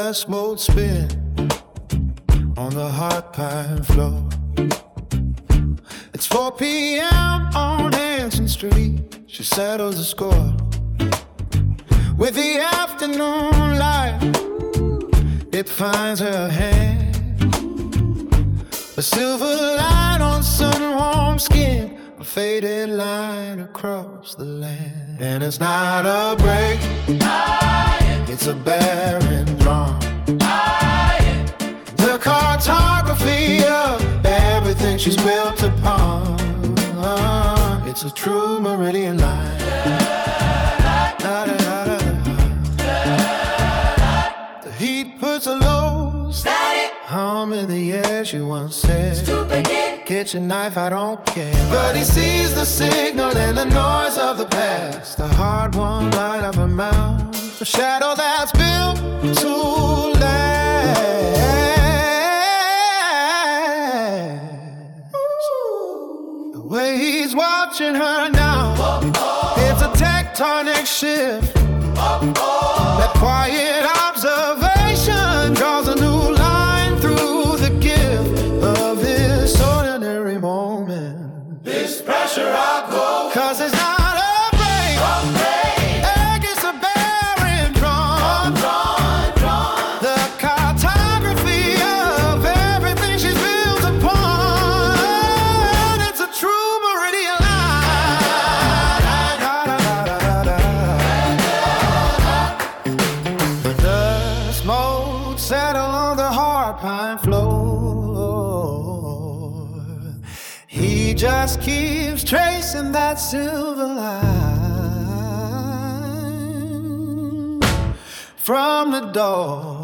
dust mold spin on the hot pine floor. It's 4 p.m. on Hanson Street. She settles the score with the afternoon light. It finds her hand, a silver light on sun-warmed skin, a faded line across the land. And it's not a break, it's a barren drum. The cartography of everything she's built upon. It's a true meridian line. The heat puts a low static hum in the air, she once said. Stupid kid, get your knife, I don't care. But he sees the signal and the noise of the past, the hard-won light of a mouth, the shadow that's built to last. The way he's watching her now, it's a tectonic shift. That quiet observation draws a new line through the gift of this ordinary moment. This pressure I'll go, 'cause it's not a break. It's a barren drum. The cartography of everything she's built upon. It's a true meridian line. The smoke settle on the hard pine floor. He just keeps tracing that silver line from the door.